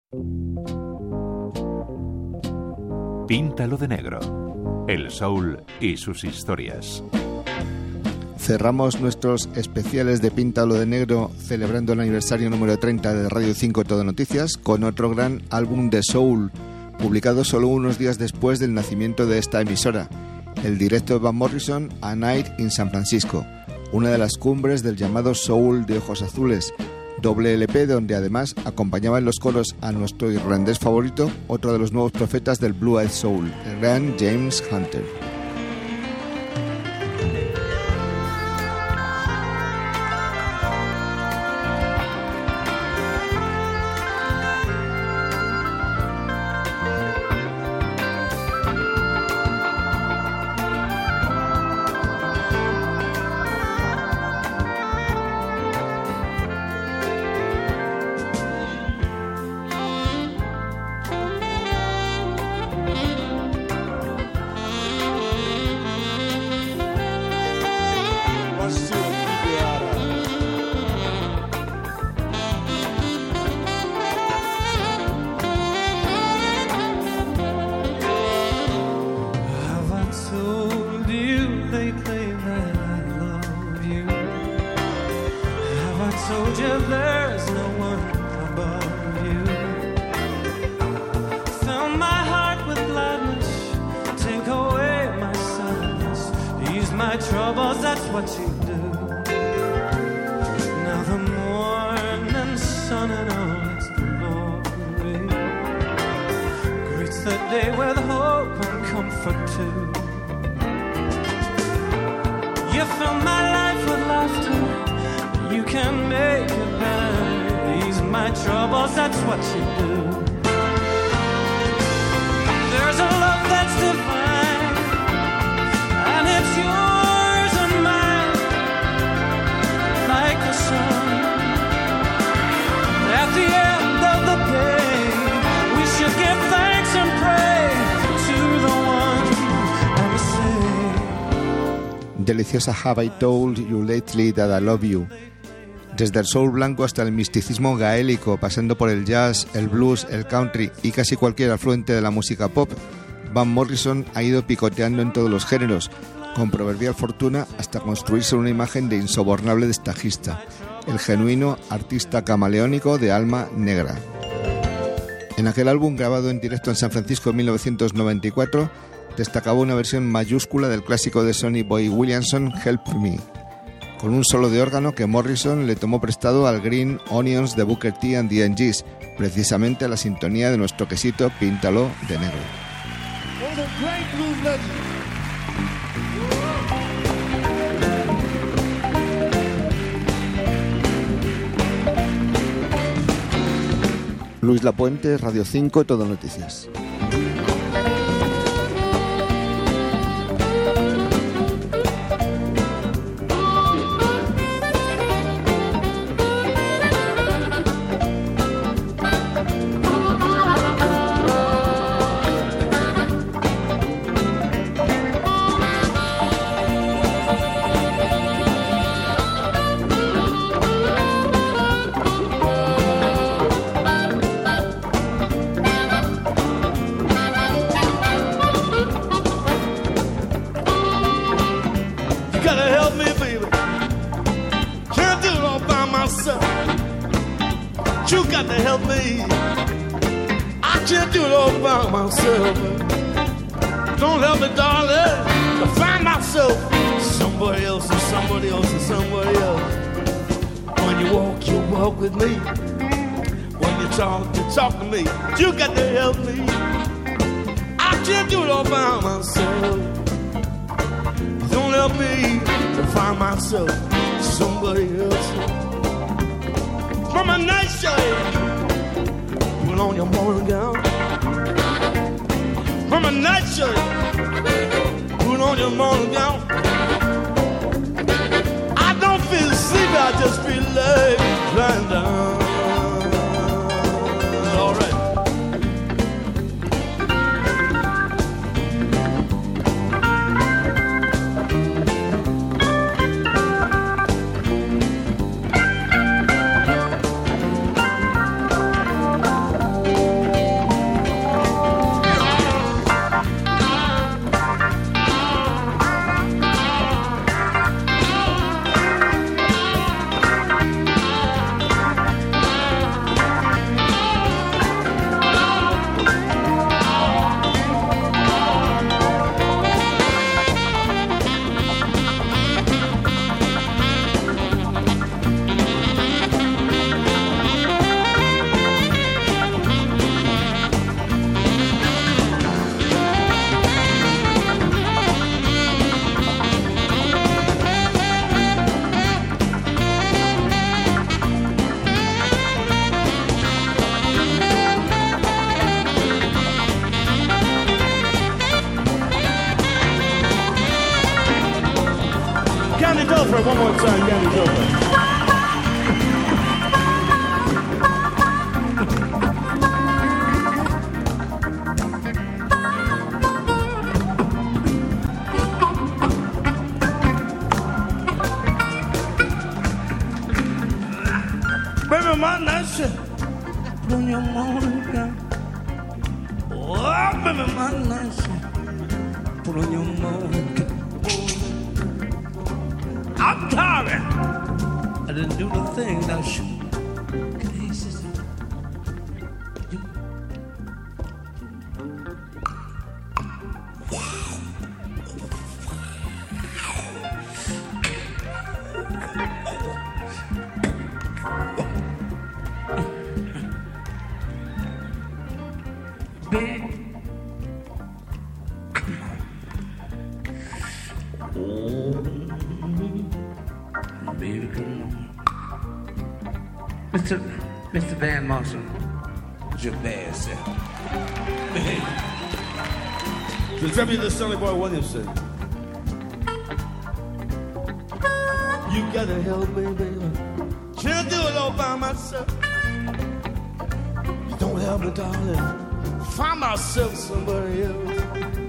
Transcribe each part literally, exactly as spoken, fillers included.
Píntalo de negro. El soul y sus historias. Cerramos nuestros especiales de Píntalo de negro celebrando el aniversario número treinta de Radio cinco Todo Noticias con otro gran álbum de soul publicado solo unos días después del nacimiento de esta emisora, el directo de Van Morrison, A Night in San Francisco, una de las cumbres del llamado soul de ojos azules, doble L P donde además acompañaba en los coros a nuestro irlandés favorito, otro de los nuevos profetas del Blue Eyed Soul, el gran James Hunter. Deliciosa Have I Told You Lately That I Love You. Desde el soul blanco hasta el misticismo gaélico, pasando por el jazz, el blues, el country y casi cualquier afluente de la música pop, Van Morrison ha ido picoteando en todos los géneros, con proverbial fortuna hasta construirse una imagen de insobornable destajista, el genuino artista camaleónico de alma negra. En aquel álbum grabado en directo en San Francisco en mil novecientos noventa y cuatro, destacaba una versión mayúscula del clásico de Sonny Boy Williamson, Help Me, con un solo de órgano que Morrison le tomó prestado al Green Onions de Booker T and the M Gs, precisamente a la sintonía de nuestro quesito Píntalo de negro. Luis Lapuente, Radio cinco, Todo Noticias. Don't help me, darling, to find myself somebody else and somebody else and somebody else. When you walk, you walk with me. When you talk, you talk to me. You got to help me. I can't do it all by myself. Don't help me to find myself somebody else. From a night shade, put on your morning gown. From a nightshirt, put on your morning gown. I don't feel sleepy, I just feel like lying down. All right. Joker, one more time, Danny Joker. Baby, my nice put on your morning gown. Oh, baby, my nice put on your morning gown. I'm tired. I didn't do the thing that I should. Hey, sister. You. Baby. Baby, come on. Mister Mister Van Marshall. Your bad self. Hey. To tell me the Sonny Boy Williamson. You gotta help me, baby. Can't do it all by myself. You don't help me, darling. Find myself somebody else.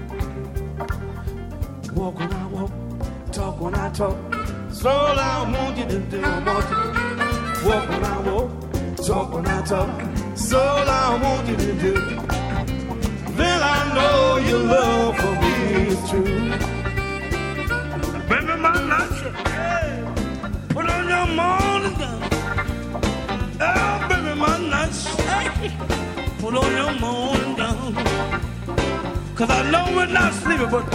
Walk when I walk, talk when I talk. So all I want you to do, I want you to walk when I walk, talk when I talk. So all I want you to do, then I know your love for me is true. Baby, my night, hey, put on your morning gown. Oh, baby, my night, hey, put on your morning gown. Cause I know we're not sleeping, but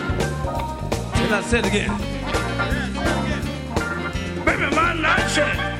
till I say it again. Baby, my night shirt.